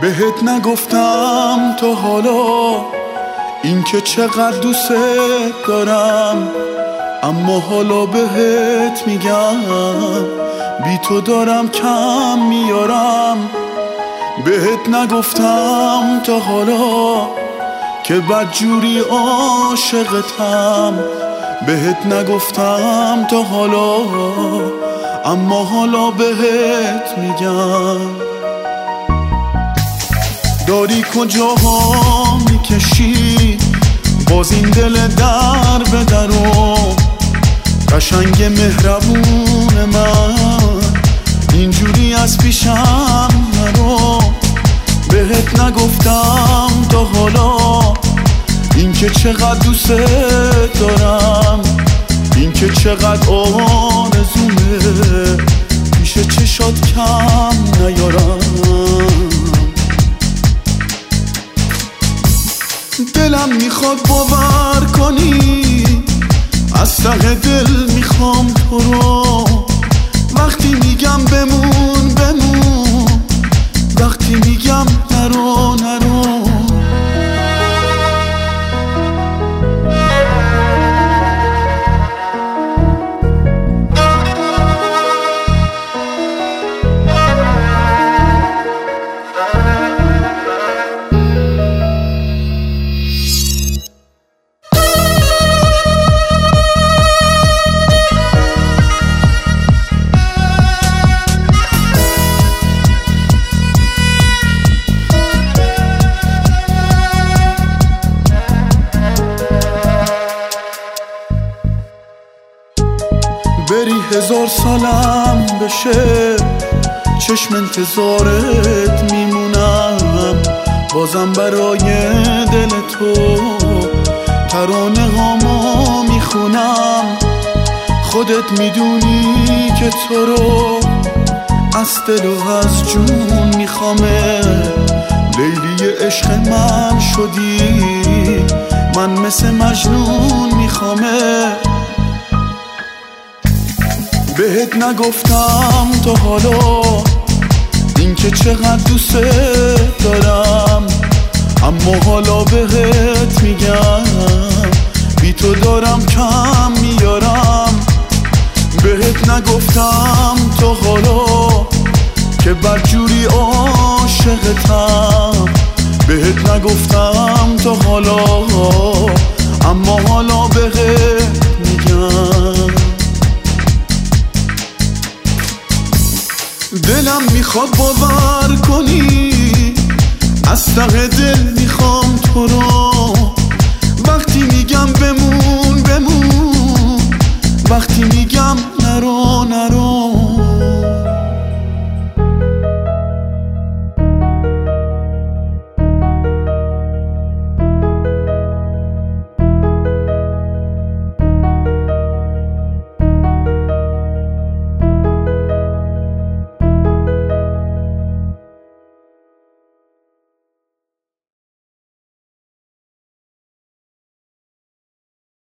بهت نگفتم تا حالا این که چقدر دوست دارم، اما حالا بهت میگم بی تو دارم کم میارم. بهت نگفتم تا حالا که بدجوری عاشقتم، بهت نگفتم تا حالا اما حالا بهت میگم. داری کجاها میکشی باز این دل در به درو، قشنگ مهربون من اینجوری از پیشم نرو. بهت نگفتم تا حالا این که چقدر دوست دارم، این که چقدر آرزومه پیش چشات کم نیارم. دلم میخواد باور کنی، از ته دل میخوام تو رو. وقتی میگم بمون بمون، وقتی میگم نرو نرو. بری 1000 سالم بشه چشم انتظارت میمونم، بازم برای دل تو ترانه هامو میخونم. خودت میدونی که تو رو از دل و از جون میخوامه. لیلی عشق من شدی، من مثل مجنون میخوامه. بهت نگفتم تا حالا این که چقدر دوست دارم، اما حالا بهت میگم بی تو دارم کم میارم. بهت نگفتم تا حالا که بدجوری عاشقتم، بهت نگفتم تا حالا اما حالا بهت میگم. دلم میخواد باور کنی، از ته دل میخوام تو رو. وقتی میگم بمون بمون، وقتی میگم نرو نرو.